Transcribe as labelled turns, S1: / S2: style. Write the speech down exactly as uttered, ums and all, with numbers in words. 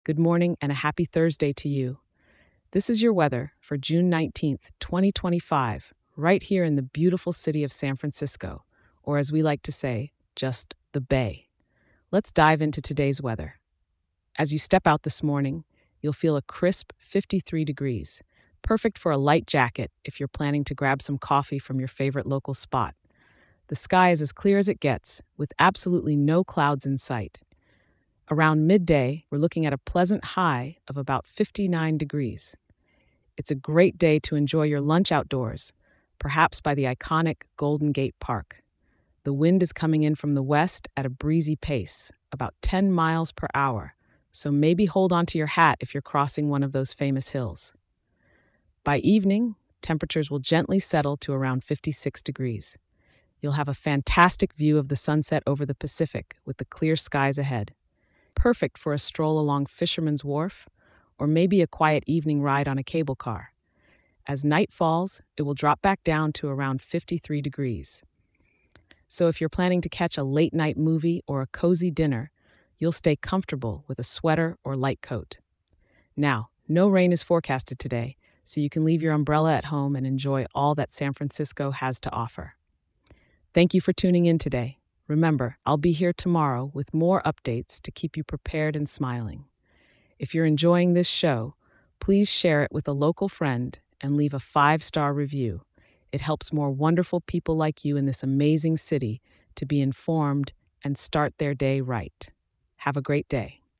S1: Good morning and a happy Thursday to you. This is your weather for June nineteenth, twenty twenty-five, right here in the beautiful city of San Francisco, or as we like to say, just the Bay. Let's dive into today's weather. As you step out this morning, you'll feel a crisp fifty-three degrees, perfect for a light jacket if you're planning to grab some coffee from your favorite local spot. The sky is as clear as it gets, with absolutely no clouds in sight. Around midday, we're looking at a pleasant high of about fifty-nine degrees. It's a great day to enjoy your lunch outdoors, perhaps by the iconic Golden Gate Park. The wind is coming in from the west at a breezy pace, about ten miles per hour, so maybe hold onto your hat if you're crossing one of those famous hills. By evening, temperatures will gently settle to around fifty-six degrees. You'll have a fantastic view of the sunset over the Pacific with the clear skies ahead. Perfect for a stroll along Fisherman's Wharf, or maybe a quiet evening ride on a cable car. As night falls, it will drop back down to around fifty-three degrees. So if you're planning to catch a late night movie or a cozy dinner, you'll stay comfortable with a sweater or light coat. Now, no rain is forecasted today, so you can leave your umbrella at home and enjoy all that San Francisco has to offer. Thank you for tuning in today. Remember, I'll be here tomorrow with more updates to keep you prepared and smiling. If you're enjoying this show, please share it with a local friend and leave a five-star review. It helps more wonderful people like you in this amazing city to be informed and start their day right. Have a great day.